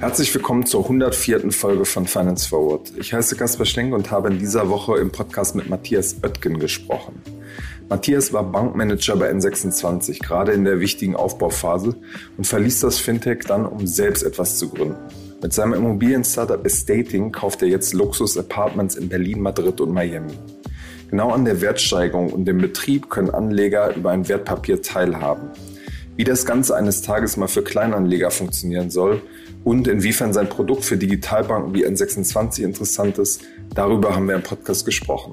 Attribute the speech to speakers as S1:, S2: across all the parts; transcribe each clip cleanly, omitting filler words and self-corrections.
S1: Herzlich willkommen zur 104. Folge von Finance Forward. Ich heiße Kaspar Schlenk und habe in dieser Woche im Podcast mit Matthias Oetgen gesprochen. Matthias war Bankmanager bei N26, gerade in der wichtigen Aufbauphase, und verließ das Fintech dann, um selbst etwas zu gründen. Mit seinem Immobilien-Startup Estating kauft er jetzt Luxus-Apartments in Berlin, Madrid und Miami. Genau an der Wertsteigerung und dem Betrieb können Anleger über ein Wertpapier teilhaben. Wie das Ganze eines Tages mal für Kleinanleger funktionieren soll und inwiefern sein Produkt für Digitalbanken wie N26 interessant ist, darüber haben wir im Podcast gesprochen.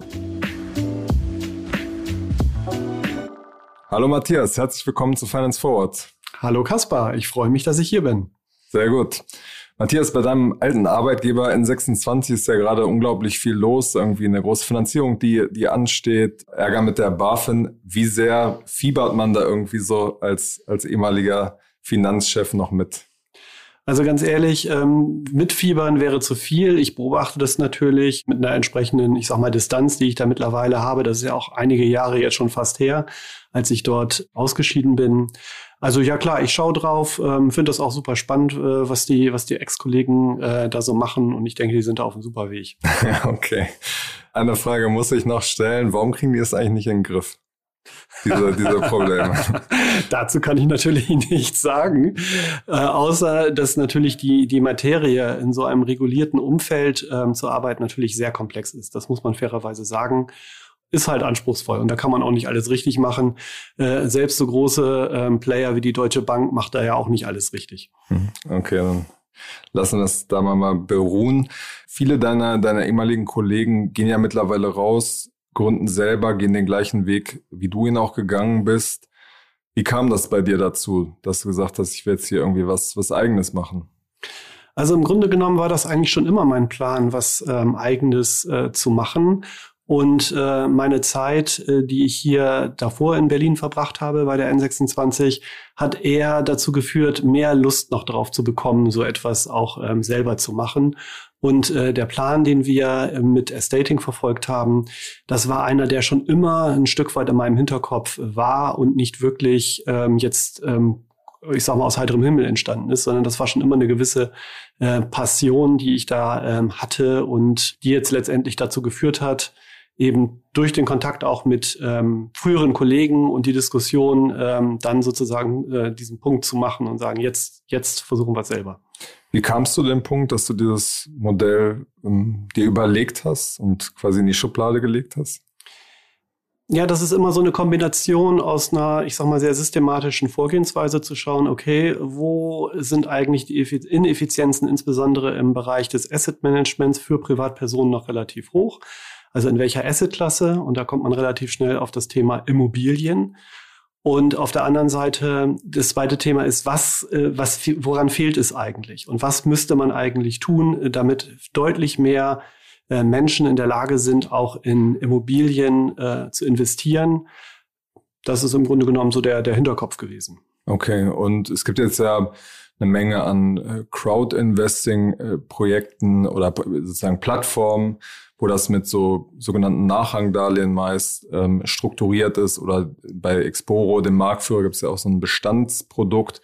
S1: Hallo Matthias, herzlich willkommen zu Finance Forward.
S2: Hallo Kaspar, ich freue mich, dass ich hier bin.
S1: Sehr gut. Matthias, bei deinem alten Arbeitgeber N26 ist ja gerade unglaublich viel los, irgendwie eine große Finanzierung, die ansteht, Ärger mit der BaFin. Wie sehr fiebert man da irgendwie so als ehemaliger Finanzchef noch mit?
S2: Also ganz ehrlich, mitfiebern wäre zu viel. Ich beobachte das natürlich mit einer entsprechenden, Distanz, die ich da mittlerweile habe. Das ist ja auch einige Jahre jetzt schon fast her, als ich dort ausgeschieden bin. Also ja klar, ich schaue drauf, finde das auch super spannend, was die Ex-Kollegen da so machen, und ich denke, die sind da auf einem super Weg.
S1: Okay. Eine Frage muss ich noch stellen. Warum kriegen die es eigentlich nicht in den Griff? Diese Probleme.
S2: Dazu kann ich natürlich nichts sagen, außer dass natürlich die Materie in so einem regulierten Umfeld zu arbeiten natürlich sehr komplex ist. Das muss man fairerweise sagen. Ist halt anspruchsvoll, und da kann man auch nicht alles richtig machen. Selbst so große Player wie die Deutsche Bank macht da ja auch nicht alles richtig.
S1: Okay, dann lassen wir es da mal beruhen. Viele deiner ehemaligen Kollegen gehen ja mittlerweile raus, gründen selber, gehen den gleichen Weg, wie du ihn auch gegangen bist. Wie kam das bei dir dazu, dass du gesagt hast, ich will jetzt hier irgendwie was Eigenes machen?
S2: Also im Grunde genommen war das eigentlich schon immer mein Plan, was Eigenes zu machen. Und meine Zeit, die ich hier davor in Berlin verbracht habe bei der N26, hat eher dazu geführt, mehr Lust noch drauf zu bekommen, so etwas auch selber zu machen. Und der Plan, den wir mit Estating verfolgt haben, das war einer, der schon immer ein Stück weit in meinem Hinterkopf war und nicht wirklich aus heiterem Himmel entstanden ist, sondern das war schon immer eine gewisse Passion, die ich da hatte und die jetzt letztendlich dazu geführt hat, eben durch den Kontakt auch mit früheren Kollegen und die Diskussion dann sozusagen diesen Punkt zu machen und sagen, jetzt versuchen wir es selber.
S1: Wie kamst du zu dem Punkt, dass du dieses Modell dir überlegt hast und quasi in die Schublade gelegt hast?
S2: Ja, das ist immer so eine Kombination aus einer, sehr systematischen Vorgehensweise zu schauen, okay, wo sind eigentlich die Ineffizienzen, insbesondere im Bereich des Asset Managements für Privatpersonen, noch relativ hoch? Also in welcher Assetklasse? Und da kommt man relativ schnell auf das Thema Immobilien. Und auf der anderen Seite, das zweite Thema ist, woran fehlt es eigentlich? Und was müsste man eigentlich tun, damit deutlich mehr Menschen in der Lage sind, auch in Immobilien zu investieren? Das ist im Grunde genommen so der Hinterkopf gewesen.
S1: Okay, und es gibt jetzt ja eine Menge an Crowd-Investing-Projekten oder sozusagen Plattformen, wo das mit so sogenannten Nachrangdarlehen meist strukturiert ist, oder bei Exporo, dem Marktführer, gibt es ja auch so ein Bestandsprodukt.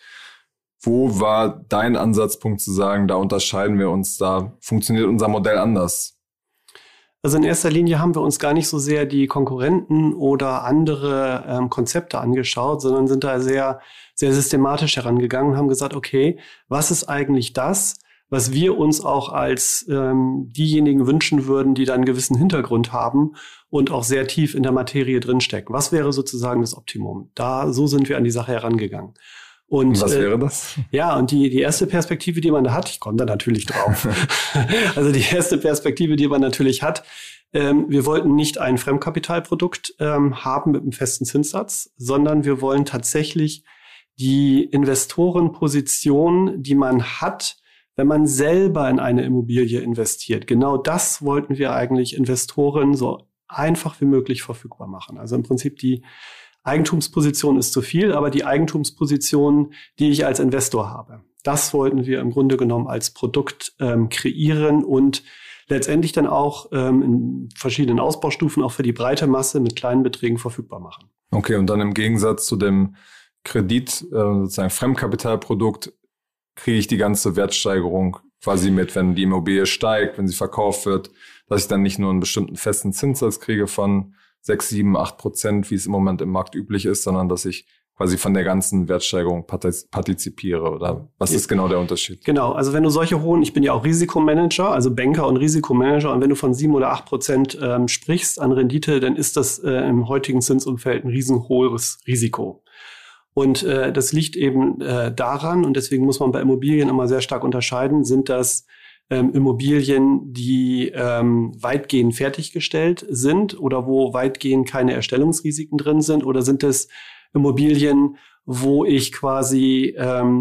S1: Wo war dein Ansatzpunkt zu sagen, da unterscheiden wir uns, da funktioniert unser Modell anders?
S2: Also in erster Linie haben wir uns gar nicht so sehr die Konkurrenten oder andere Konzepte angeschaut, sondern sind da sehr, sehr systematisch herangegangen und haben gesagt, okay, was ist eigentlich das, was wir uns auch als diejenigen wünschen würden, die da einen gewissen Hintergrund haben und auch sehr tief in der Materie drinstecken? Was wäre sozusagen das Optimum? So sind wir an die Sache herangegangen. Und
S1: was wäre das?
S2: Ja, und die erste Perspektive, die man da hat, ich komme da natürlich drauf. Also die erste Perspektive, die man natürlich hat, wir wollten nicht ein Fremdkapitalprodukt haben mit einem festen Zinssatz, sondern wir wollen tatsächlich die Investorenposition, die man hat, wenn man selber in eine Immobilie investiert. Genau das wollten wir eigentlich Investoren so einfach wie möglich verfügbar machen. Also im Prinzip die Eigentumsposition ist zu viel, aber die Eigentumsposition, die ich als Investor habe, das wollten wir im Grunde genommen als Produkt kreieren und letztendlich dann auch in verschiedenen Ausbaustufen auch für die breite Masse mit kleinen Beträgen verfügbar machen.
S1: Okay, und dann im Gegensatz zu dem Kredit, sozusagen Fremdkapitalprodukt, kriege ich die ganze Wertsteigerung quasi mit, wenn die Immobilie steigt, wenn sie verkauft wird, dass ich dann nicht nur einen bestimmten festen Zinssatz kriege von 6, 7, 8%, wie es im Moment im Markt üblich ist, sondern dass ich quasi von der ganzen Wertsteigerung partizipiere, oder was ist genau der Unterschied?
S2: Genau, also wenn du solche hohen, ich bin ja auch Risikomanager, also Banker und Risikomanager, und wenn du von 7 oder 8% sprichst an Rendite, dann ist das im heutigen Zinsumfeld ein riesenhohes Risiko. Und das liegt eben daran, und deswegen muss man bei Immobilien immer sehr stark unterscheiden, sind das Immobilien, die weitgehend fertiggestellt sind oder wo weitgehend keine Erstellungsrisiken drin sind, oder sind es Immobilien, wo ich quasi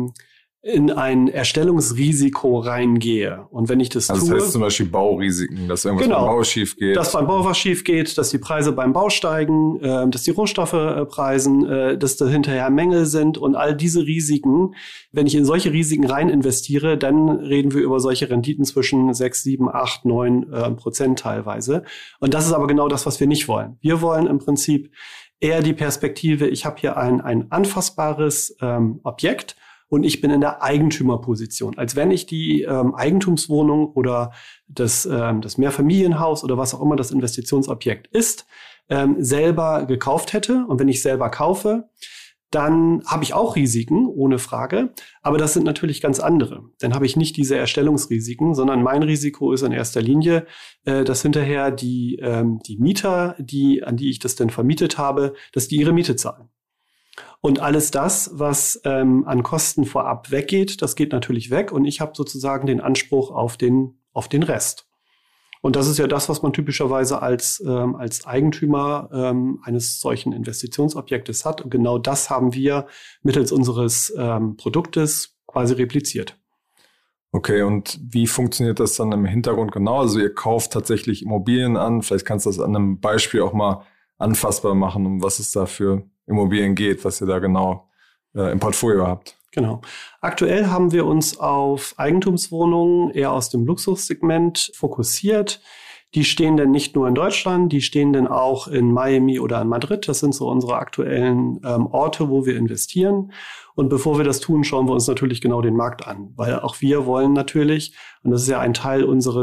S2: in ein Erstellungsrisiko reingehe. Und wenn ich das
S1: tue... Das heißt zum Beispiel Baurisiken, dass irgendwas beim Bau schief geht.
S2: Dass beim Bau was schief geht, dass die Preise beim Bau steigen, dass die Rohstoffe preisen, dass da hinterher Mängel sind und all diese Risiken. Wenn ich in solche Risiken rein investiere, dann reden wir über solche Renditen zwischen 6, 7, 8, 9% teilweise. Und das ist aber genau das, was wir nicht wollen. Wir wollen im Prinzip eher die Perspektive, ich habe hier ein anfassbares Objekt, und ich bin in der Eigentümerposition, als wenn ich die Eigentumswohnung oder das Mehrfamilienhaus oder was auch immer das Investitionsobjekt ist, selber gekauft hätte. Und wenn ich selber kaufe, dann habe ich auch Risiken, ohne Frage. Aber das sind natürlich ganz andere. Dann habe ich nicht diese Erstellungsrisiken, sondern mein Risiko ist in erster Linie, dass hinterher die Mieter, an die ich das denn vermietet habe, dass die ihre Miete zahlen. Und alles das, was an Kosten vorab weggeht, das geht natürlich weg. Und ich habe sozusagen den Anspruch auf den Rest. Und das ist ja das, was man typischerweise als Eigentümer eines solchen Investitionsobjektes hat. Und genau das haben wir mittels unseres Produktes quasi repliziert.
S1: Okay, und wie funktioniert das dann im Hintergrund genau? Also ihr kauft tatsächlich Immobilien an. Vielleicht kannst du das an einem Beispiel auch mal anfassbar machen, um was es da für Immobilien geht, was ihr da genau im Portfolio habt.
S2: Genau. Aktuell haben wir uns auf Eigentumswohnungen eher aus dem Luxussegment fokussiert. Die stehen denn nicht nur in Deutschland, die stehen denn auch in Miami oder in Madrid. Das sind so unsere aktuellen Orte, wo wir investieren. Und bevor wir das tun, schauen wir uns natürlich genau den Markt an, weil auch wir wollen natürlich, und das ist ja ein Teil unserer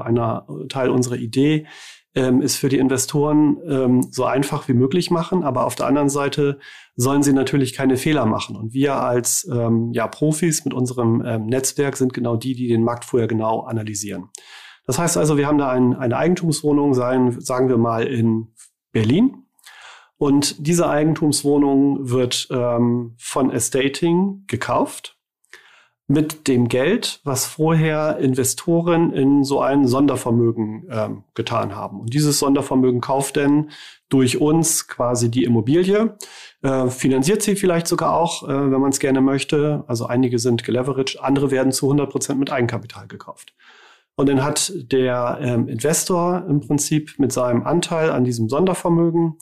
S2: Idee, ist für die Investoren so einfach wie möglich machen, aber auf der anderen Seite sollen sie natürlich keine Fehler machen. Und wir als Profis mit unserem Netzwerk sind genau die den Markt vorher genau analysieren. Das heißt also, wir haben da eine Eigentumswohnung, sagen wir mal in Berlin. Und diese Eigentumswohnung wird von Estating gekauft mit dem Geld, was vorher Investoren in so ein Sondervermögen getan haben. Und dieses Sondervermögen kauft dann durch uns quasi die Immobilie, finanziert sie vielleicht sogar auch, wenn man es gerne möchte. Also einige sind geleveraged, andere werden zu 100% mit Eigenkapital gekauft. Und dann hat der Investor im Prinzip mit seinem Anteil an diesem Sondervermögen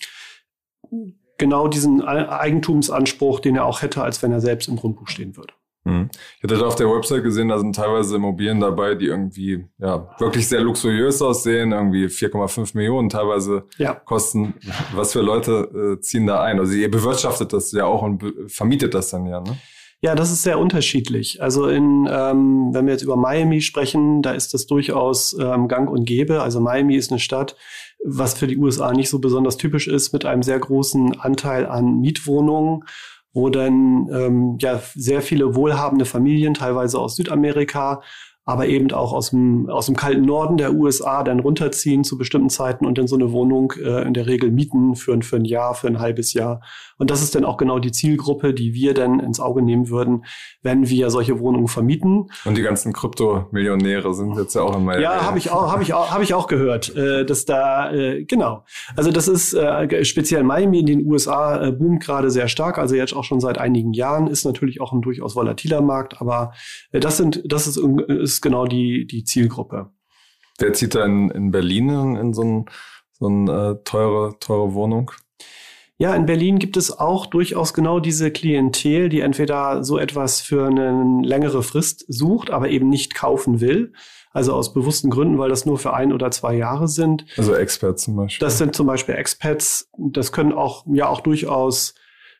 S2: genau diesen Eigentumsanspruch, den er auch hätte, als wenn er selbst im Grundbuch stehen würde.
S1: Ich hatte da auf der Website gesehen, da sind teilweise Immobilien dabei, die irgendwie wirklich sehr luxuriös aussehen, irgendwie 4,5 Millionen teilweise kosten. Was für Leute ziehen da ein? Also ihr bewirtschaftet das ja auch und vermietet das dann ja, ne?
S2: Ja, das ist sehr unterschiedlich. Also wenn wir jetzt über Miami sprechen, da ist das durchaus gang und gäbe. Also Miami ist eine Stadt, was für die USA nicht so besonders typisch ist, mit einem sehr großen Anteil an Mietwohnungen, wo dann sehr viele wohlhabende Familien, teilweise aus Südamerika, aber eben auch aus dem kalten Norden der USA dann runterziehen zu bestimmten Zeiten und dann so eine Wohnung in der Regel mieten für ein Jahr, für ein halbes Jahr. Und das ist dann auch genau die Zielgruppe, die wir dann ins Auge nehmen würden, wenn wir solche Wohnungen vermieten.
S1: Und die ganzen Kryptomillionäre sind jetzt ja auch in Miami.
S2: Ja, habe ich auch gehört, dass da genau. Also das ist speziell Miami in den USA boomt gerade sehr stark. Also jetzt auch schon seit einigen Jahren, ist natürlich auch ein durchaus volatiler Markt, aber das ist genau die Zielgruppe.
S1: Wer zieht da in Berlin in so eine teure Wohnung?
S2: Ja, in Berlin gibt es auch durchaus genau diese Klientel, die entweder so etwas für eine längere Frist sucht, aber eben nicht kaufen will. Also aus bewussten Gründen, weil das nur für 1 oder 2 Jahre sind.
S1: Also Expats zum Beispiel.
S2: Das sind zum Beispiel Expats. Das können auch durchaus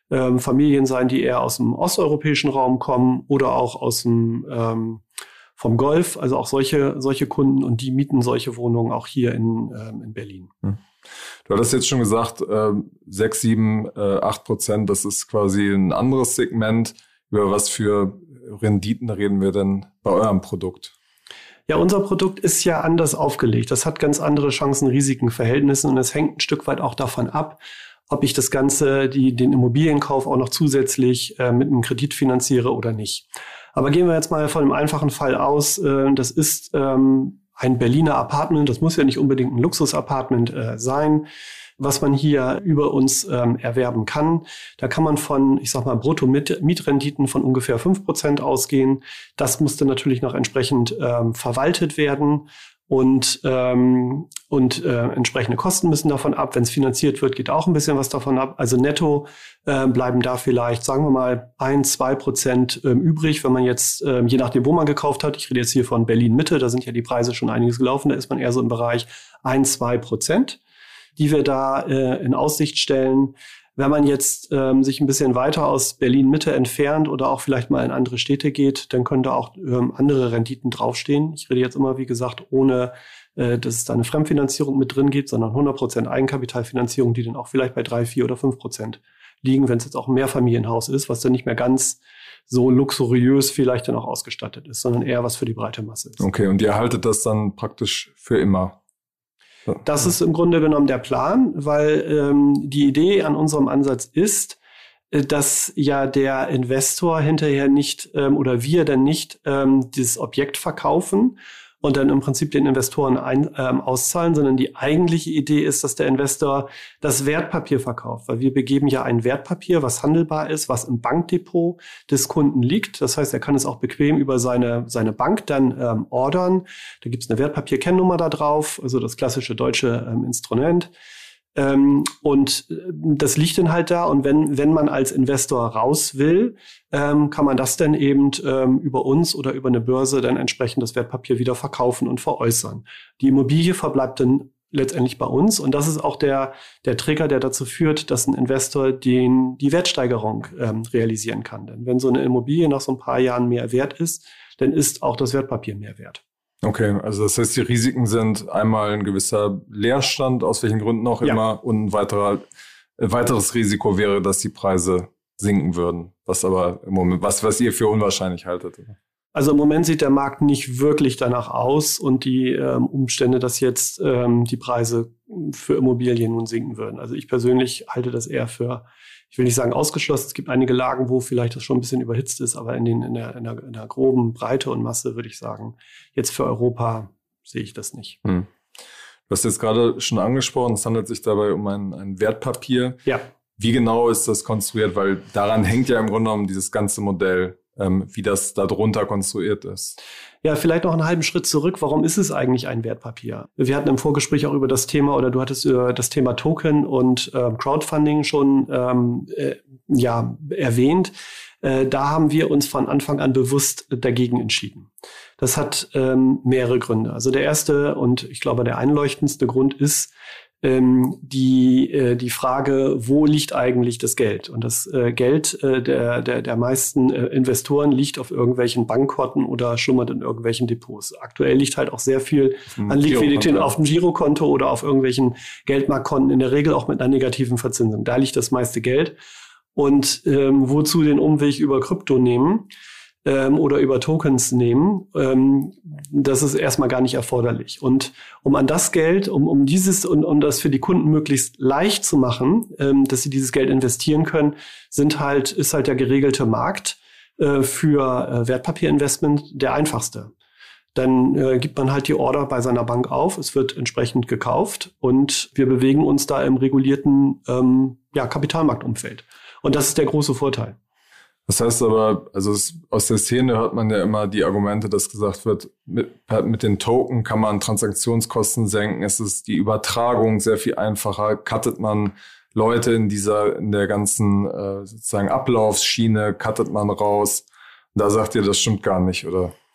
S2: Familien sein, die eher aus dem osteuropäischen Raum kommen oder auch aus dem vom Golf, also auch solche Kunden, und die mieten solche Wohnungen auch hier in Berlin.
S1: Du hattest jetzt schon gesagt, 6, 7, 8%, das ist quasi ein anderes Segment. Über was für Renditen reden wir denn bei eurem Produkt?
S2: Ja, unser Produkt ist ja anders aufgelegt. Das hat ganz andere Chancen-Risiken-Verhältnisse und es hängt ein Stück weit auch davon ab, ob ich das Ganze, den Immobilienkauf auch noch zusätzlich mit einem Kredit finanziere oder nicht. Aber gehen wir jetzt mal von einem einfachen Fall aus. Das ist ein Berliner Apartment. Das muss ja nicht unbedingt ein Luxus-Apartment sein, was man hier über uns erwerben kann. Da kann man von, ich sag mal, Brutto-Mietrenditen von ungefähr 5% ausgehen. Das muss dann natürlich noch entsprechend verwaltet werden. Und entsprechende Kosten müssen davon ab. Wenn es finanziert wird, geht auch ein bisschen was davon ab. Also netto bleiben da vielleicht, sagen wir mal, 1-2% übrig, wenn man jetzt, je nachdem, wo man gekauft hat, ich rede jetzt hier von Berlin-Mitte, da sind ja die Preise schon einiges gelaufen, da ist man eher so im Bereich 1-2%, die wir da in Aussicht stellen. Wenn man jetzt sich ein bisschen weiter aus Berlin-Mitte entfernt oder auch vielleicht mal in andere Städte geht, dann können da auch andere Renditen draufstehen. Ich rede jetzt immer, wie gesagt, ohne, dass es da eine Fremdfinanzierung mit drin gibt, sondern 100% Eigenkapitalfinanzierung, die dann auch vielleicht bei 3, 4 oder 5% liegen, wenn es jetzt auch ein Mehrfamilienhaus ist, was dann nicht mehr ganz so luxuriös vielleicht dann auch ausgestattet ist, sondern eher was für die breite Masse ist.
S1: Okay, und ihr haltet das dann praktisch für immer?
S2: Das ist im Grunde genommen der Plan, weil die Idee an unserem Ansatz ist, dass ja der Investor hinterher nicht oder wir dann nicht dieses Objekt verkaufen und dann im Prinzip den Investoren auszahlen, sondern die eigentliche Idee ist, dass der Investor das Wertpapier verkauft, weil wir begeben ja ein Wertpapier, was handelbar ist, was im Bankdepot des Kunden liegt. Das heißt, er kann es auch bequem über seine Bank dann ordern. Da gibt es eine Wertpapierkennnummer da drauf, also das klassische deutsche Instrument. Und das liegt dann halt da. Und wenn man als Investor raus will, kann man das dann eben über uns oder über eine Börse dann entsprechend das Wertpapier wieder verkaufen und veräußern. Die Immobilie verbleibt dann letztendlich bei uns. Und das ist auch der Trigger, der dazu führt, dass ein Investor die Wertsteigerung realisieren kann. Denn wenn so eine Immobilie nach so ein paar Jahren mehr wert ist, dann ist auch das Wertpapier mehr wert.
S1: Okay, also das heißt, die Risiken sind einmal ein gewisser Leerstand, aus welchen Gründen auch immer, und ein weiteres Risiko wäre, dass die Preise sinken würden, was aber im Moment, was ihr für unwahrscheinlich haltet.
S2: Also im Moment sieht der Markt nicht wirklich danach aus und die Umstände, dass jetzt die Preise für Immobilien nun sinken würden. Also ich persönlich halte das eher für, ich will nicht sagen ausgeschlossen, es gibt einige Lagen, wo vielleicht das schon ein bisschen überhitzt ist, aber in der groben Breite und Masse würde ich sagen, jetzt für Europa sehe ich das nicht.
S1: Du hast jetzt gerade schon angesprochen, es handelt sich dabei um ein Wertpapier.
S2: Ja.
S1: Wie genau ist das konstruiert? Weil daran hängt ja im Grunde genommen dieses ganze Modell, wie das da drunter konstruiert ist.
S2: Ja, vielleicht noch einen halben Schritt zurück. Warum ist es eigentlich ein Wertpapier? Wir hatten im Vorgespräch auch über das Thema, oder du hattest über das Thema Token und Crowdfunding schon erwähnt. Da haben wir uns von Anfang an bewusst dagegen entschieden. Das hat mehrere Gründe. Also der erste und ich glaube der einleuchtendste Grund ist, die Frage, wo liegt eigentlich das Geld? Und das Geld der meisten Investoren liegt auf irgendwelchen Bankkonten oder schlummert in irgendwelchen Depots. Aktuell liegt halt auch sehr viel an Liquidität auf dem Girokonto oder auf irgendwelchen Geldmarktkonten, in der Regel auch mit einer negativen Verzinsung. Da liegt das meiste Geld. Und wozu den Umweg über Krypto nehmen? Oder über Tokens nehmen, das ist erstmal gar nicht erforderlich. Und um an das Geld, um das für die Kunden möglichst leicht zu machen, dass sie dieses Geld investieren können, ist halt der geregelte Markt für Wertpapierinvestment der einfachste. Dann gibt man halt die Order bei seiner Bank auf, es wird entsprechend gekauft und wir bewegen uns da im regulierten Kapitalmarktumfeld. Und das ist der große Vorteil.
S1: Das heißt aber, also aus der Szene hört man ja immer die Argumente, dass gesagt wird, mit den Token kann man Transaktionskosten senken, es ist die Übertragung sehr viel einfacher, cuttet man Leute in der ganzen sozusagen Ablaufsschiene, cuttet man raus. Und da sagt ihr, das stimmt gar nicht, oder?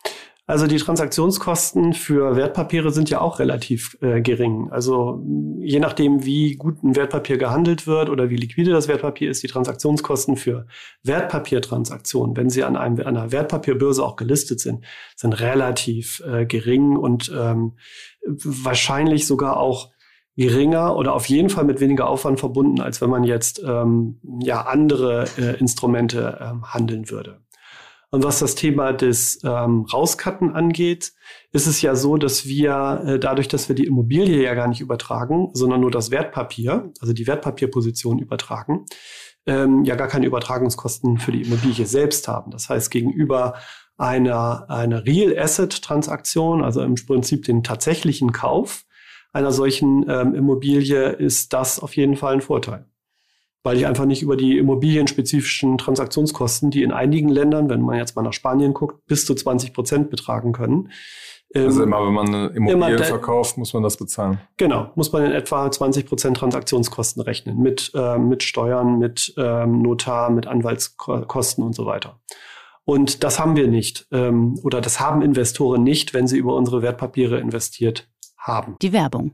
S2: Also die Transaktionskosten für Wertpapiere sind ja auch relativ gering. Also je nachdem, wie gut ein Wertpapier gehandelt wird oder wie liquide das Wertpapier ist, die Transaktionskosten für Wertpapiertransaktionen, wenn sie an einer Wertpapierbörse auch gelistet sind relativ gering und wahrscheinlich sogar auch geringer oder auf jeden Fall mit weniger Aufwand verbunden, als wenn man jetzt andere Instrumente handeln würde. Und was das Thema des Rauscutten angeht, ist es ja so, dass wir dadurch, dass wir die Immobilie ja gar nicht übertragen, sondern nur das Wertpapier, also die Wertpapierposition übertragen, ja gar keine Übertragungskosten für die Immobilie selbst haben. Das heißt, gegenüber einer Real Asset Transaktion, also im Prinzip den tatsächlichen Kauf einer solchen Immobilie, ist das auf jeden Fall ein Vorteil. Weil ich einfach nicht über die immobilienspezifischen Transaktionskosten, die in einigen Ländern, wenn man jetzt mal nach Spanien guckt, bis zu 20% betragen können.
S1: Also immer, wenn man eine Immobilie verkauft, muss man das bezahlen? Genau,
S2: muss man in etwa 20% Transaktionskosten rechnen. Mit Steuern, mit Notar, mit Anwaltskosten und so weiter. Und das haben wir nicht. Oder das haben Investoren nicht, wenn sie über unsere Wertpapiere investiert haben.
S3: Die Werbung.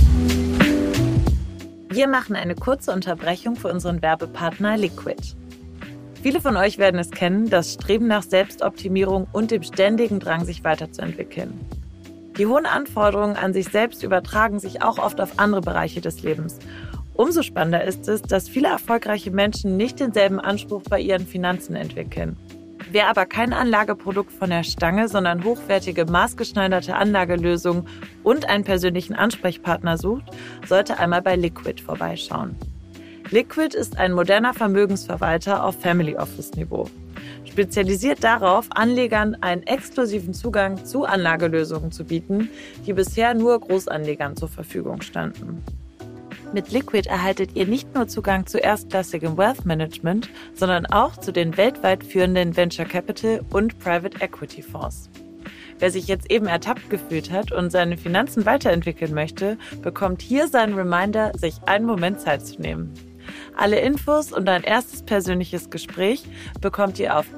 S4: Wir machen eine kurze Unterbrechung für unseren Werbepartner Liquid. Viele von euch werden es kennen, das Streben nach Selbstoptimierung und dem ständigen Drang, sich weiterzuentwickeln. Die hohen Anforderungen an sich selbst übertragen sich auch oft auf andere Bereiche des Lebens. Umso spannender ist es, dass viele erfolgreiche Menschen nicht denselben Anspruch bei ihren Finanzen entwickeln. Wer aber kein Anlageprodukt von der Stange, sondern hochwertige, maßgeschneiderte Anlagelösungen und einen persönlichen Ansprechpartner sucht, sollte einmal bei Liquid vorbeischauen. Liquid ist ein moderner Vermögensverwalter auf Family Office Niveau. Spezialisiert darauf, Anlegern einen exklusiven Zugang zu Anlagelösungen zu bieten, die bisher nur Großanlegern zur Verfügung standen. Mit Liquid erhaltet ihr nicht nur Zugang zu erstklassigem Wealth Management, sondern auch zu den weltweit führenden Venture Capital und Private Equity Fonds. Wer sich jetzt eben ertappt gefühlt hat und seine Finanzen weiterentwickeln möchte, bekommt hier seinen Reminder, sich einen Moment Zeit zu nehmen. Alle Infos und ein erstes persönliches Gespräch bekommt ihr auf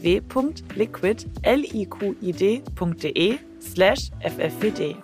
S4: www.liquid.de/ffwd.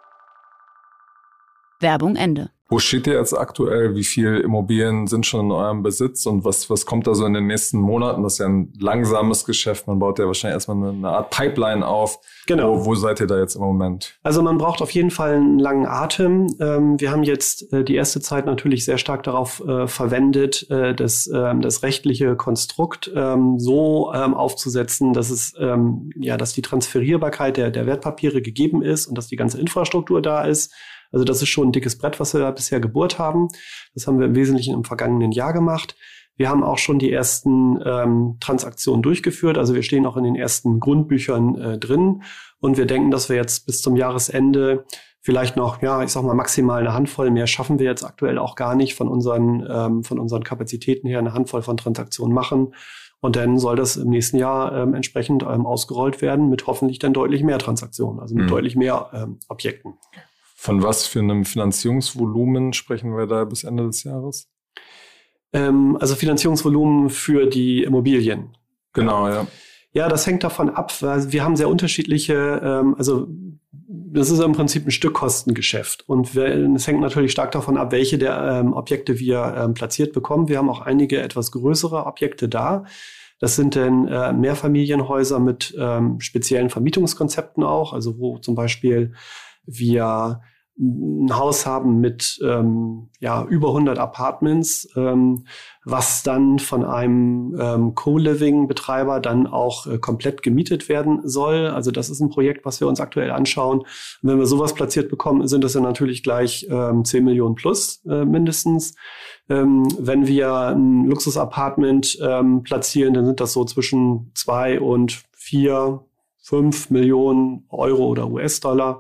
S3: Werbung Ende.
S1: Wo steht ihr jetzt aktuell? Wie viele Immobilien sind schon in eurem Besitz? Und was kommt da so in den nächsten Monaten? Das ist ja ein langsames Geschäft. Man baut ja wahrscheinlich erstmal eine Art Pipeline auf. Genau. Wo seid ihr da jetzt im Moment?
S2: Also man braucht auf jeden Fall einen langen Atem. Wir haben jetzt die erste Zeit natürlich sehr stark darauf verwendet, das rechtliche Konstrukt so aufzusetzen, dass es dass die Transferierbarkeit der Wertpapiere gegeben ist und dass die ganze Infrastruktur da ist. Also das ist schon ein dickes Brett, was wir da bisher gebohrt haben. Das haben wir im Wesentlichen im vergangenen Jahr gemacht. Wir haben auch schon die ersten Transaktionen durchgeführt. Also wir stehen auch in den ersten Grundbüchern drin. Und wir denken, dass wir jetzt bis zum Jahresende vielleicht noch, maximal eine Handvoll, mehr schaffen wir jetzt aktuell auch gar nicht von unseren Kapazitäten her, eine Handvoll von Transaktionen machen. Und dann soll das im nächsten Jahr entsprechend ausgerollt werden mit hoffentlich dann deutlich mehr Transaktionen, also mit deutlich mehr Objekten.
S1: Von was für einem Finanzierungsvolumen sprechen wir da bis Ende des Jahres?
S2: Also Finanzierungsvolumen für die Immobilien.
S1: Genau, ja.
S2: Ja, das hängt davon ab, weil wir haben sehr unterschiedliche, das ist im Prinzip ein Stückkostengeschäft. Und es hängt natürlich stark davon ab, welche der Objekte wir platziert bekommen. Wir haben auch einige etwas größere Objekte da. Das sind dann Mehrfamilienhäuser mit speziellen Vermietungskonzepten auch, also wo zum Beispiel wir ein Haus haben mit über 100 Apartments, was dann von einem Co-Living-Betreiber dann auch komplett gemietet werden soll. Also das ist ein Projekt, was wir uns aktuell anschauen. Und wenn wir sowas platziert bekommen, sind das ja natürlich gleich 10 Millionen plus mindestens. Wenn wir ein Luxus-Apartment platzieren, dann sind das so zwischen 2 und 4, 5 Millionen Euro oder US-Dollar.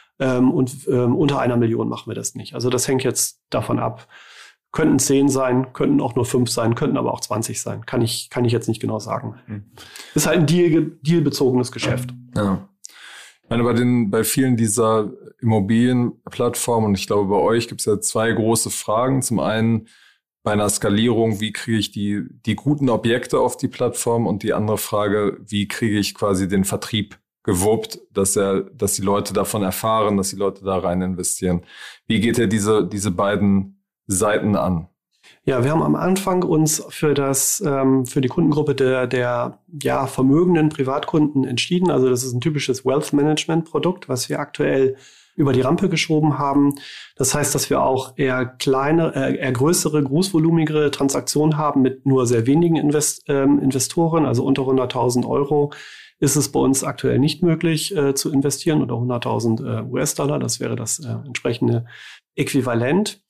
S2: Unter 1 Million machen wir das nicht. Also das hängt jetzt davon ab. Könnten 10 sein, könnten auch nur 5 sein, könnten aber auch 20 sein. Kann ich jetzt nicht genau sagen. Ist halt ein dealbezogenes Geschäft.
S1: Ja. Ich meine, bei vielen dieser Immobilienplattformen, und ich glaube, bei euch gibt es ja 2 große Fragen. Zum einen bei einer Skalierung, wie kriege ich die guten Objekte auf die Plattform? Und die andere Frage, wie kriege ich quasi den Vertrieb gewuppt, dass die Leute davon erfahren, dass die Leute da rein investieren. Wie geht er diese beiden Seiten an?
S2: Ja, wir haben am Anfang uns für die Kundengruppe der vermögenden Privatkunden entschieden. Also das ist ein typisches Wealth Management Produkt, was wir aktuell über die Rampe geschoben haben. Das heißt, dass wir auch eher größere, großvolumigere Transaktionen haben mit nur sehr wenigen Investoren, also unter 100.000 Euro. Ist es bei uns aktuell nicht möglich zu investieren oder 100.000 US-Dollar. Das wäre das entsprechende Äquivalent.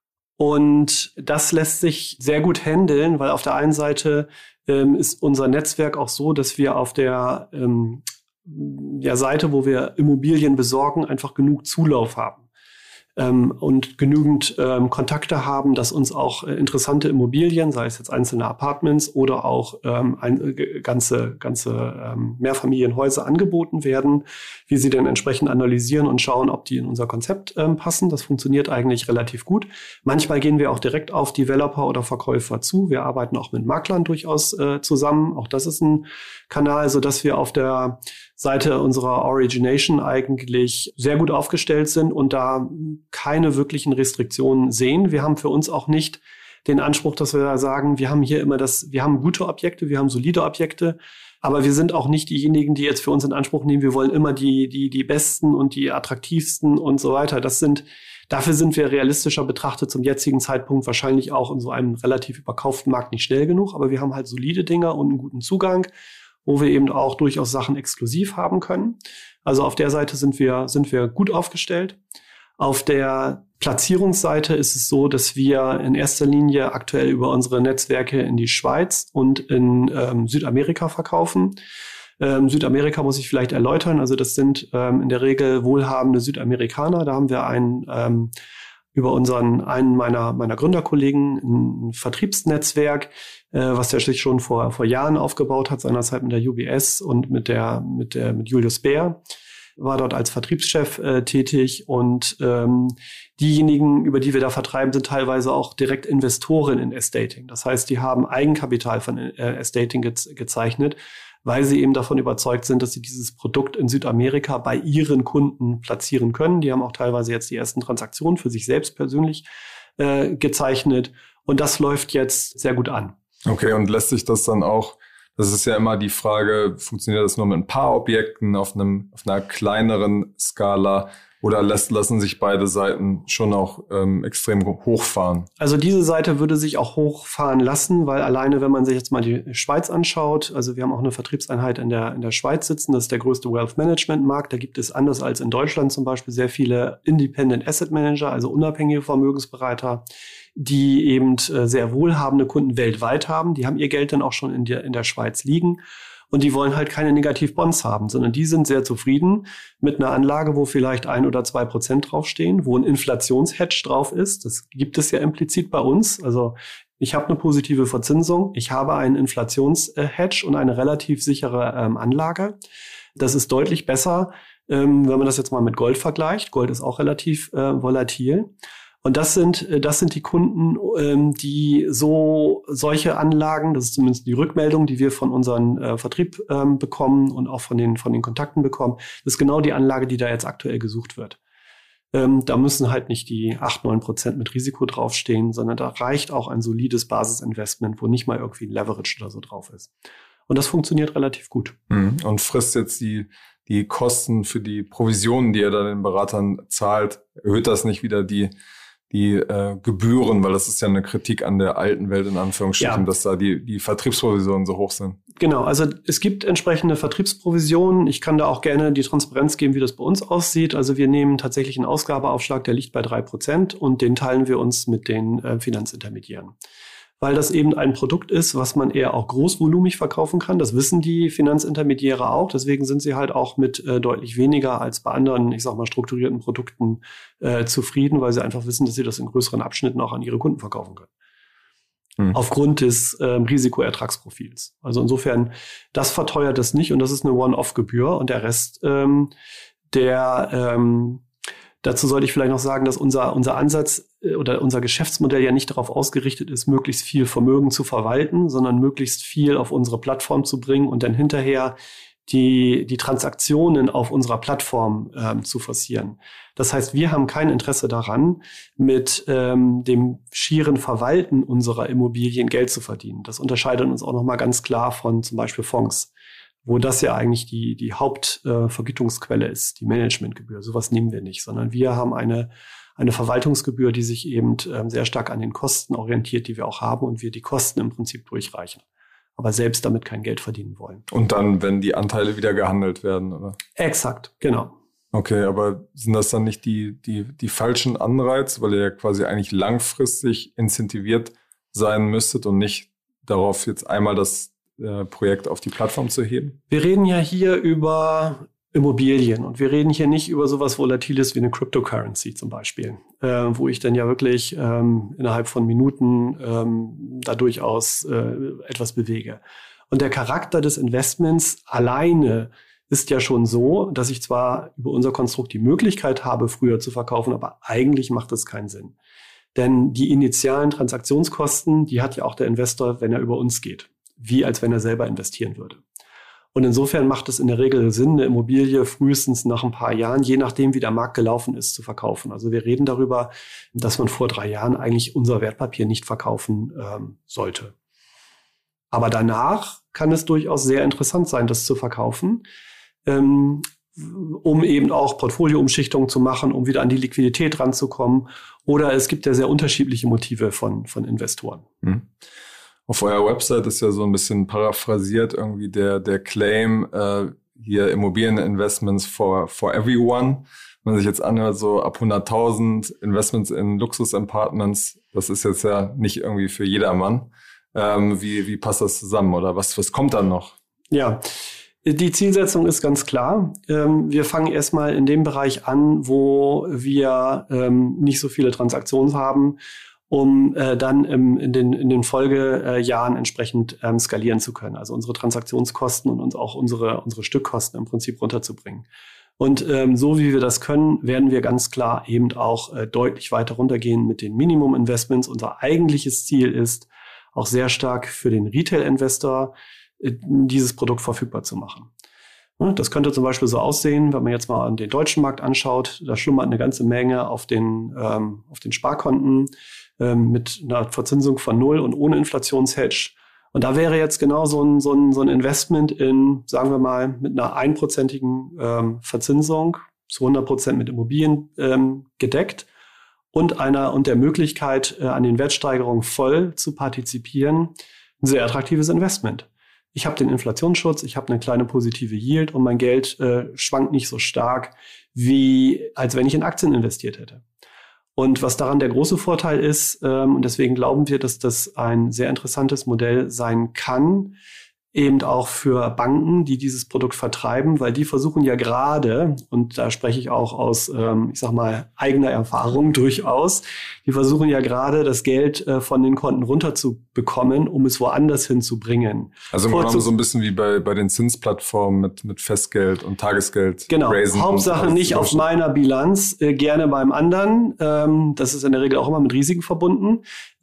S2: Und das lässt sich sehr gut handeln, weil auf der einen Seite ist unser Netzwerk auch so, dass wir auf der Seite, wo wir Immobilien besorgen, einfach genug Zulauf haben. Und genügend Kontakte haben, dass uns auch interessante Immobilien, sei es jetzt einzelne Apartments oder auch ganze Mehrfamilienhäuser angeboten werden, wir sie dann entsprechend analysieren und schauen, ob die in unser Konzept passen. Das funktioniert eigentlich relativ gut. Manchmal gehen wir auch direkt auf Developer oder Verkäufer zu. Wir arbeiten auch mit Maklern durchaus zusammen. Auch das ist ein Kanal, sodass wir auf der Seite unserer Origination eigentlich sehr gut aufgestellt sind und da keine wirklichen Restriktionen sehen. Wir haben für uns auch nicht den Anspruch, dass wir da sagen, wir haben gute Objekte, wir haben solide Objekte, aber wir sind auch nicht diejenigen, die jetzt für uns in Anspruch nehmen, wir wollen immer die besten und die attraktivsten und so weiter. Dafür sind wir realistischer betrachtet zum jetzigen Zeitpunkt wahrscheinlich auch in so einem relativ überkauften Markt nicht schnell genug, aber wir haben halt solide Dinger und einen guten Zugang, wo wir eben auch durchaus Sachen exklusiv haben können. Also auf der Seite sind wir gut aufgestellt. Auf der Platzierungsseite ist es so, dass wir in erster Linie aktuell über unsere Netzwerke in die Schweiz und in Südamerika verkaufen. Südamerika muss ich vielleicht erläutern. Also das sind in der Regel wohlhabende Südamerikaner. Da haben wir über einen meiner Gründerkollegen ein Vertriebsnetzwerk, was der sich schon vor Jahren aufgebaut hat, seinerzeit mit der UBS und mit Julius Baer, war dort als Vertriebschef tätig und diejenigen, über die wir da vertreiben, sind teilweise auch direkt Investoren in Estating. Das heißt, die haben Eigenkapital von Estating gezeichnet, weil sie eben davon überzeugt sind, dass sie dieses Produkt in Südamerika bei ihren Kunden platzieren können. Die haben auch teilweise jetzt die ersten Transaktionen für sich selbst persönlich gezeichnet. Und das läuft jetzt sehr gut an.
S1: Okay, und lässt sich das dann auch, das ist ja immer die Frage, funktioniert das nur mit ein paar Objekten auf einer kleineren Skala oder lassen sich beide Seiten schon auch extrem hochfahren?
S2: Also diese Seite würde sich auch hochfahren lassen, weil alleine, wenn man sich jetzt mal die Schweiz anschaut, also wir haben auch eine Vertriebseinheit in der Schweiz sitzen, das ist der größte Wealth Management Markt, da gibt es anders als in Deutschland zum Beispiel sehr viele Independent Asset Manager, also unabhängige Vermögensberater, die eben sehr wohlhabende Kunden weltweit haben. Die haben ihr Geld dann auch schon in der Schweiz liegen. Und die wollen halt keine Negativbonds haben, sondern die sind sehr zufrieden mit einer Anlage, wo vielleicht 1 oder 2% draufstehen, wo ein Inflationshedge drauf ist. Das gibt es ja implizit bei uns. Also ich habe eine positive Verzinsung, ich habe einen Inflationshedge und eine relativ sichere Anlage. Das ist deutlich besser, wenn man das jetzt mal mit Gold vergleicht. Gold ist auch relativ volatil. Und das sind die Kunden, die solche Anlagen, das ist zumindest die Rückmeldung, die wir von unserem Vertrieb bekommen und auch von den Kontakten bekommen, das ist genau die Anlage, die da jetzt aktuell gesucht wird. Da müssen halt nicht die 8-9% mit Risiko draufstehen, sondern da reicht auch ein solides Basisinvestment, wo nicht mal irgendwie ein Leverage oder so drauf ist. Und das funktioniert relativ gut.
S1: Und frisst jetzt die Kosten für die Provisionen, die er dann den Beratern zahlt, erhöht das nicht wieder die Gebühren, weil das ist ja eine Kritik an der alten Welt in Anführungsstrichen, dass da die Vertriebsprovisionen so hoch sind.
S2: Genau, also es gibt entsprechende Vertriebsprovisionen. Ich kann da auch gerne die Transparenz geben, wie das bei uns aussieht. Also wir nehmen tatsächlich einen Ausgabeaufschlag, der liegt bei 3% und den teilen wir uns mit den Finanzintermediären. Weil das eben ein Produkt ist, was man eher auch großvolumig verkaufen kann. Das wissen die Finanzintermediäre auch. Deswegen sind sie halt auch mit deutlich weniger als bei anderen, ich sag mal, strukturierten Produkten zufrieden, weil sie einfach wissen, dass sie das in größeren Abschnitten auch an ihre Kunden verkaufen können. Aufgrund des Risikoertragsprofils. Also insofern, das verteuert es nicht und das ist eine One-Off-Gebühr und der Rest, dazu sollte ich vielleicht noch sagen, dass unser Ansatz oder unser Geschäftsmodell ja nicht darauf ausgerichtet ist, möglichst viel Vermögen zu verwalten, sondern möglichst viel auf unsere Plattform zu bringen und dann hinterher die Transaktionen auf unserer Plattform zu forcieren. Das heißt, wir haben kein Interesse daran, mit dem schieren Verwalten unserer Immobilien Geld zu verdienen. Das unterscheidet uns auch nochmal ganz klar von zum Beispiel Fonds, wo das ja eigentlich die Hauptvergütungsquelle ist, die Managementgebühr. Sowas nehmen wir nicht, sondern wir haben eine Verwaltungsgebühr, die sich eben sehr stark an den Kosten orientiert, die wir auch haben, und wir die Kosten im Prinzip durchreichen, aber selbst damit kein Geld verdienen wollen.
S1: Und dann, wenn die Anteile wieder gehandelt werden, oder?
S2: Exakt, genau.
S1: Okay, aber sind das dann nicht die falschen Anreize, weil ihr ja quasi eigentlich langfristig incentiviert sein müsstet und nicht darauf jetzt einmal das Projekt auf die Plattform zu heben?
S2: Wir reden ja hier über Immobilien und wir reden hier nicht über sowas Volatiles wie eine Cryptocurrency zum Beispiel, wo ich dann ja wirklich innerhalb von Minuten da durchaus etwas bewege. Und der Charakter des Investments alleine ist ja schon so, dass ich zwar über unser Konstrukt die Möglichkeit habe, früher zu verkaufen, aber eigentlich macht das keinen Sinn. Denn die initialen Transaktionskosten, die hat ja auch der Investor, wenn er über uns geht, wie als wenn er selber investieren würde. Und insofern macht es in der Regel Sinn, eine Immobilie frühestens nach ein paar Jahren, je nachdem, wie der Markt gelaufen ist, zu verkaufen. Also wir reden darüber, dass man vor 3 Jahren eigentlich unser Wertpapier nicht verkaufen sollte. Aber danach kann es durchaus sehr interessant sein, das zu verkaufen, um eben auch Portfolioumschichtungen zu machen, um wieder an die Liquidität ranzukommen. Oder es gibt ja sehr unterschiedliche Motive von Investoren.
S1: Hm. Auf eurer Website ist ja so ein bisschen paraphrasiert irgendwie der Claim, hier Immobilieninvestments for everyone. Wenn man sich jetzt anhört, so ab 100.000 Investments in Luxus-Apartments, das ist jetzt ja nicht irgendwie für jedermann. Wie passt das zusammen oder was kommt dann noch?
S2: Ja, die Zielsetzung ist ganz klar. Wir fangen erstmal in dem Bereich an, wo wir nicht so viele Transaktionen haben, um dann in den Folgejahren entsprechend skalieren zu können. Also unsere Transaktionskosten und uns auch unsere Stückkosten im Prinzip runterzubringen. Und so wie wir das können, werden wir ganz klar eben auch deutlich weiter runtergehen mit den Minimum-Investments. Unser eigentliches Ziel ist, auch sehr stark für den Retail-Investor dieses Produkt verfügbar zu machen. Das könnte zum Beispiel so aussehen, wenn man jetzt mal den deutschen Markt anschaut. Da schlummert eine ganze Menge auf den Sparkonten mit einer Verzinsung von 0 und ohne Inflationshedge. Und da wäre jetzt genau so ein Investment in, sagen wir mal, mit einer 1%igen Verzinsung zu 100% mit Immobilien gedeckt und der Möglichkeit, an den Wertsteigerungen voll zu partizipieren, ein sehr attraktives Investment. Ich habe den Inflationsschutz, ich habe eine kleine positive Yield und mein Geld schwankt nicht so stark, wie als wenn ich in Aktien investiert hätte. Und was daran der große Vorteil ist, und deswegen glauben wir, dass das ein sehr interessantes Modell sein kann, eben auch für Banken, die dieses Produkt vertreiben, weil die versuchen ja gerade, und da spreche ich auch aus, eigener Erfahrung durchaus, die versuchen ja gerade, das Geld von den Konten runterzubekommen, um es woanders hinzubringen.
S1: Also im Grunde so ein bisschen wie bei den Zinsplattformen mit Festgeld und Tagesgeld.
S2: Genau, Hauptsache nicht auf meiner Bilanz, gerne beim anderen. Das ist in der Regel auch immer mit Risiken verbunden,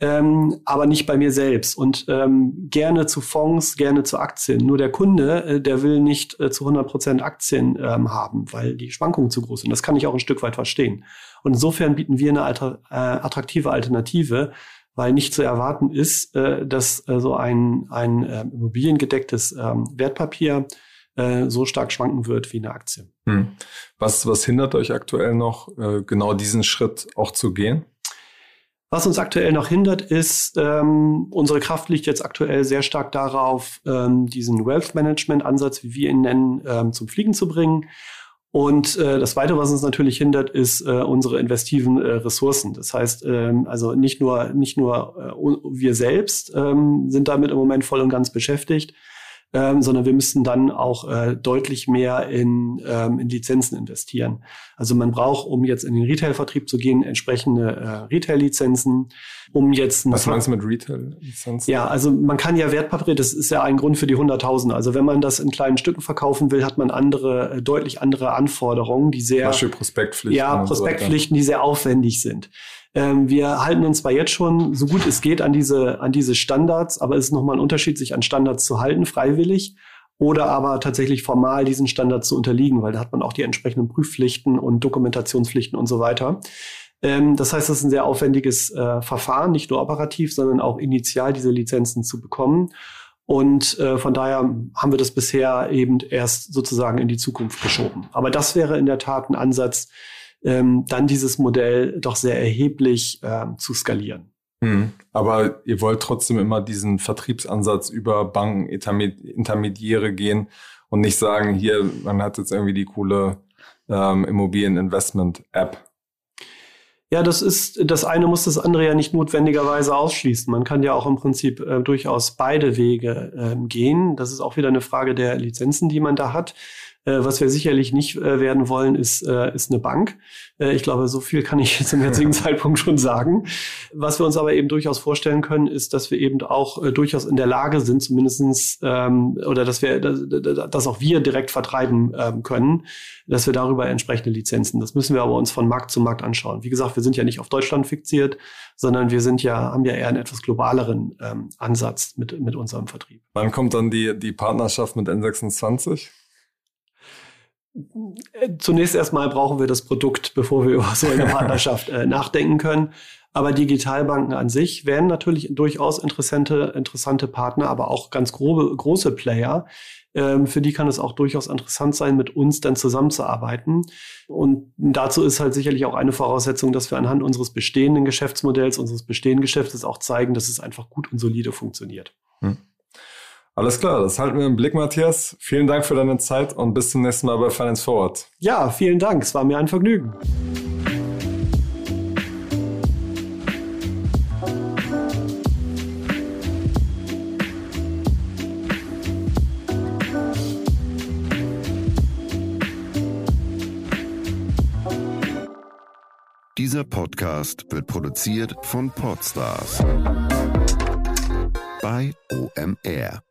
S2: aber nicht bei mir selbst. Und gerne zu Fonds, gerne zu Aktien. Nur der Kunde, der will nicht zu 100% Aktien haben, weil die Schwankungen zu groß sind. Das kann ich auch ein Stück weit verstehen. Und insofern bieten wir eine attraktive Alternative, weil nicht zu erwarten ist, dass so ein immobiliengedecktes Wertpapier so stark schwanken wird wie eine Aktie.
S1: Was hindert euch aktuell noch, genau diesen Schritt auch zu gehen?
S2: Was uns aktuell noch hindert, ist, unsere Kraft liegt jetzt aktuell sehr stark darauf, diesen Wealth-Management-Ansatz, wie wir ihn nennen, zum Fliegen zu bringen. Und das Zweite, was uns natürlich hindert, ist unsere investiven Ressourcen. Das heißt, also nicht nur wir selbst sind damit im Moment voll und ganz beschäftigt, sondern wir müssen dann auch deutlich mehr in Lizenzen investieren. Also man braucht, um jetzt in den Retail-Vertrieb zu gehen, entsprechende Retail-Lizenzen, um jetzt...
S1: Was meinst du mit Retail-Lizenzen?
S2: Ja, also man kann ja Wertpapiere, das ist ja ein Grund für die 100.000. Also wenn man das in kleinen Stücken verkaufen will, hat man deutlich andere Anforderungen, die sehr...
S1: Beispiel Prospektpflichten.
S2: Ja, Prospektpflichten, die sehr aufwendig sind. Wir halten uns zwar jetzt schon so gut es geht an diese Standards, aber es ist nochmal ein Unterschied, sich an Standards zu halten, freiwillig, oder aber tatsächlich formal diesen Standards zu unterliegen, weil da hat man auch die entsprechenden Prüfpflichten und Dokumentationspflichten und so weiter. Das heißt, das ist ein sehr aufwendiges Verfahren, nicht nur operativ, sondern auch initial diese Lizenzen zu bekommen. Und von daher haben wir das bisher eben erst sozusagen in die Zukunft geschoben. Aber das wäre in der Tat ein Ansatz, dann dieses Modell doch sehr erheblich zu skalieren.
S1: Aber ihr wollt trotzdem immer diesen Vertriebsansatz über Banken, Intermediäre gehen und nicht sagen, hier, man hat jetzt irgendwie die coole Immobilieninvestment-App.
S2: Ja, das eine muss das andere ja nicht notwendigerweise ausschließen. Man kann ja auch im Prinzip durchaus beide Wege gehen. Das ist auch wieder eine Frage der Lizenzen, die man da hat. Was wir sicherlich nicht werden wollen, ist eine Bank. Ich glaube, so viel kann ich zum jetzigen Zeitpunkt schon sagen. Was wir uns aber eben durchaus vorstellen können, ist, dass wir eben auch durchaus in der Lage sind, zumindestens oder dass auch wir direkt vertreiben können, dass wir darüber entsprechende Lizenzen. Das müssen wir aber uns von Markt zu Markt anschauen. Wie gesagt, wir sind ja nicht auf Deutschland fixiert, sondern haben ja eher einen etwas globaleren Ansatz mit unserem Vertrieb.
S1: Wann kommt dann die Partnerschaft mit N26?
S2: Zunächst erstmal brauchen wir das Produkt, bevor wir über so eine Partnerschaft nachdenken können. Aber Digitalbanken an sich wären natürlich durchaus interessante Partner, aber auch ganz große Player. Für die kann es auch durchaus interessant sein, mit uns dann zusammenzuarbeiten. Und dazu ist halt sicherlich auch eine Voraussetzung, dass wir anhand unseres bestehenden Geschäftsmodells, unseres bestehenden Geschäftes auch zeigen, dass es einfach gut und solide funktioniert.
S1: Alles klar, das halten wir im Blick, Matthias. Vielen Dank für deine Zeit und bis zum nächsten Mal bei Finance Forward.
S2: Ja, vielen Dank. Es war mir ein Vergnügen.
S3: Dieser Podcast wird produziert von Podstars bei OMR.